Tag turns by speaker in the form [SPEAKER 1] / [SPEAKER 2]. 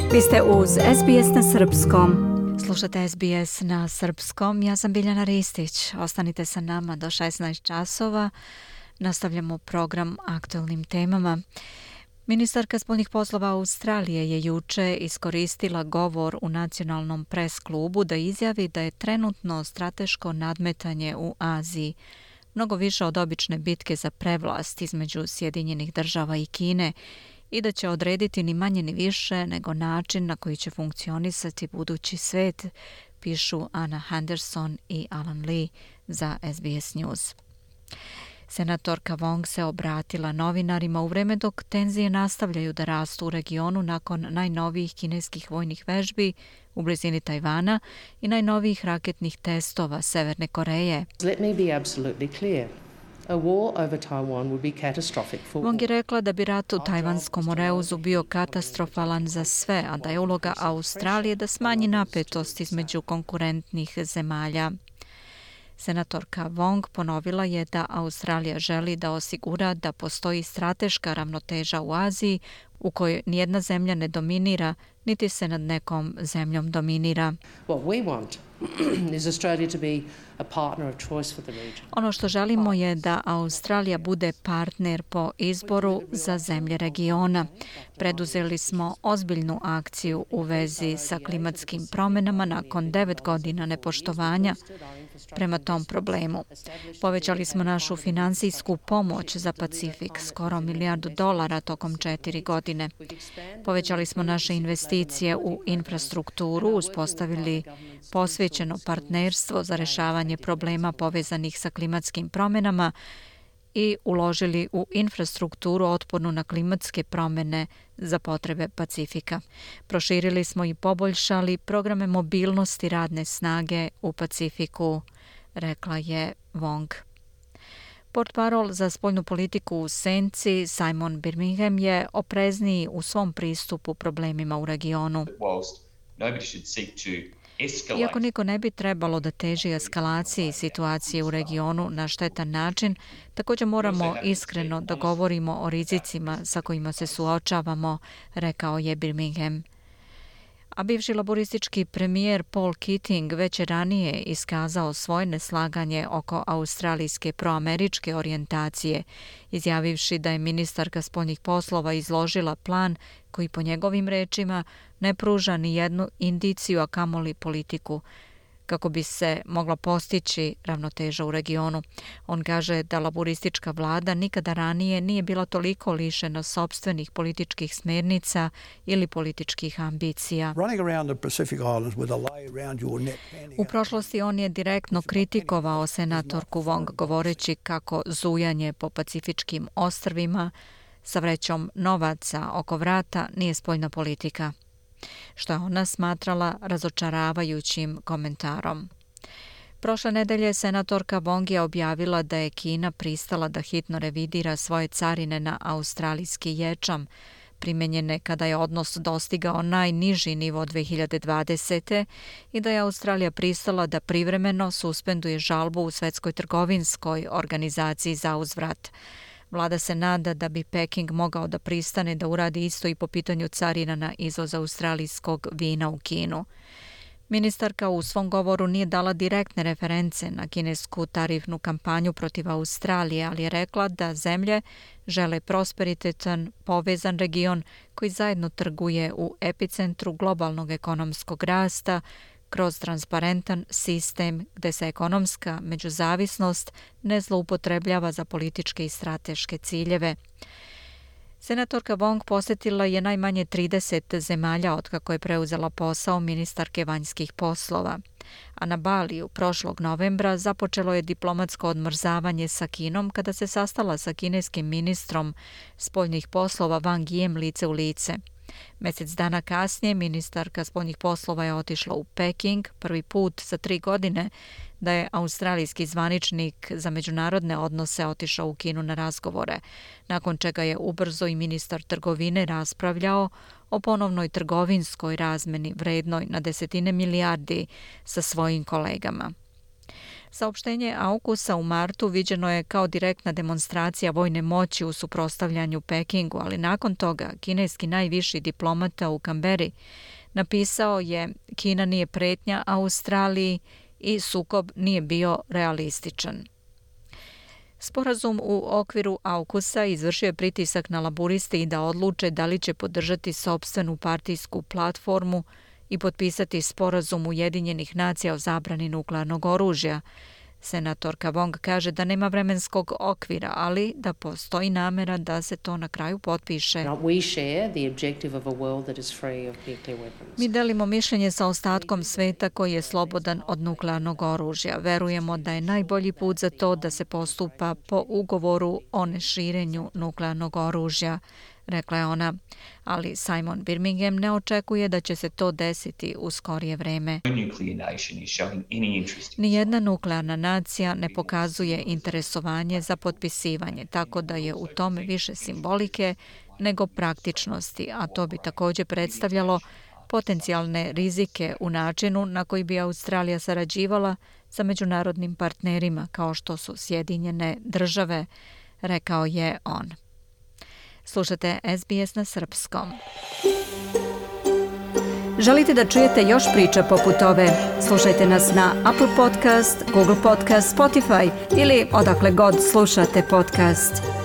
[SPEAKER 1] Vi ste uz SBS na Srpskom.
[SPEAKER 2] Slušate SBS na Srpskom. Ja sam Biljana Ristić. Ostanite sa nama do 16 časova. Nastavljamo program aktualnim temama. Ministarka spoljnih poslova Australije je juče iskoristila govor u nacionalnom pres klubu da izjavi da je trenutno strateško nadmetanje u Aziji mnogo više od obične bitke za prevlast između Sjedinjenih država i Kine i da će odrediti ni manje ni više nego način na koji će funkcionisati budući svet, pišu Anna Henderson i Alan Lee za SBS News. Senatorka Wong se obratila novinarima u vreme dok tenzije nastavljaju da rastu u regionu nakon najnovijih kineskih vojnih vežbi u blizini Tajvana i najnovijih raketnih testova Severne Koreje.
[SPEAKER 3] Let me be absolutely clear. A war over Taiwan would be catastrophic for
[SPEAKER 2] Wong je rekla da bi rat u Tajvanskom moreuzu bio katastrofalan za sve, a da je uloga Australije da smanji napetost između konkurentnih zemalja. Senatorka Wong ponovila je da Australija želi da osigura da postoji strateška ravnoteža u Aziji u kojoj nijedna zemlja ne dominira, niti se nad nekom zemljom dominira.
[SPEAKER 3] What we want is Australia to be a partner of choice for the region.
[SPEAKER 2] Ono što želimo je da Australija bude partner po izboru za zemlje regiona. Preduzeli smo ozbiljnu akciju u vezi sa klimatskim promjenama nakon 9 godina nepoštovanja prema tom problemu. Povećali smo našu finansijsku pomoć za Pacifik, skoro $1 milijardu tokom 4 godine. Povećali smo naše investicije u infrastrukturu, uspostavili posvećeno partnerstvo za rješavanje problema povezanih sa klimatskim promjenama i uložili u infrastrukturu otpornu na klimatske promjene za potrebe Pacifika. Proširili smo i poboljšali programe mobilnosti radne snage u Pacifiku, rekla je Wong. Portparol za spoljnu politiku u senci Simon Birmingham je oprezniji u svom pristupu problemima u regionu. Iako niko ne bi trebalo da teži eskalaciji situacije u regionu na štetan način, također moramo iskreno da govorimo o rizicima sa kojima se suočavamo, rekao je Birmingham. A bivši laboristički premijer Paul Keating već je ranije iskazao svoje neslaganje oko australijske proameričke orijentacije, izjavivši da je ministarka spoljnih poslova izložila plan koji po njegovim rečima ne pruža ni jednu indiciju, a kamoli politiku, kako bi se mogla postići ravnoteža u regionu. On kaže da laboristička vlada nikada ranije nije bila toliko lišena sopstvenih političkih smernica ili političkih ambicija. U prošlosti on je direktno kritikovao senatorku Wong, govoreći kako zujanje po pacifičkim ostrvima sa vrećom novaca oko vrata nije spoljna politika, što je ona smatrala razočaravajućim komentarom. Prošle nedelje senatorka Wong je objavila da je Kina pristala da hitno revidira svoje carine na australijski ječam, primenjene kada je odnos dostigao najniži nivo 2020. i da je Australija pristala da privremeno suspenduje žalbu u Svetskoj trgovinskoj organizaciji za uzvrat. Vlada se nada da bi Peking mogao da pristane da uradi isto i po pitanju carina na izvoz australijskog vina u Kinu. Ministarka u svom govoru nije dala direktne reference na kinesku tarifnu kampanju protiv Australije, ali je rekla da zemlje žele prosperitetan, povezan region koji zajedno trguje u epicentru globalnog ekonomskog rasta kroz transparentan sistem gde se ekonomska međuzavisnost ne zloupotrebljava za političke i strateške ciljeve. Senatorka Wong posjetila je najmanje 30 zemalja otkako je preuzela posao ministarke vanjskih poslova. A na Baliju prošlog novembra započelo je diplomatsko odmrzavanje sa Kinom kada se sastala sa kineskim ministrom spoljnih poslova Wang Yiem lice u lice. Mjesec dana kasnije ministarka spoljnih poslova je otišla u Peking, prvi put za 3 godine da je australijski zvaničnik za međunarodne odnose otišao u Kinu na razgovore, nakon čega je ubrzo i ministar trgovine raspravljao o ponovnoj trgovinskoj razmeni vrednoj na desetine milijardi sa svojim kolegama. Saopštenje AUKUS-a u martu viđeno je kao direktna demonstracija vojne moći u suprotstavljanju Pekingu, ali nakon toga kineski najviši diplomata u Kamberi napisao je: Kina nije pretnja Australiji i sukob nije bio realističan. Sporazum u okviru AUKUS-a izvršio je pritisak na laburiste i da odluče da li će podržati sopstvenu partijsku platformu i potpisati sporazum Ujedinjenih nacija o zabrani nuklearnog oružja. Senatorka Wong kaže da nema vremenskog okvira, ali da postoji namera da se to na kraju potpiše. Mi delimo mišljenje sa ostatkom sveta koji je slobodan od nuklearnog oružja. Verujemo da je najbolji put za to da se postupa po ugovoru o neširenju nuklearnog oružja, rekla je ona, ali Simon Birmingham ne očekuje da će se to desiti u skorije vreme. Nijedna nuklearna nacija ne pokazuje interesovanje za potpisivanje, tako da je u tome više simbolike nego praktičnosti, a to bi također predstavljalo potencijalne rizike u načinu na koji bi Australija sarađivala sa međunarodnim partnerima kao što su Sjedinjene države, rekao je on. Slušate SBS na srpskom.
[SPEAKER 1] Želite da čujete još priča poput ove? Slušajte nas na Apple Podcast, Google Podcast, Spotify ili odakle god slušate podcast.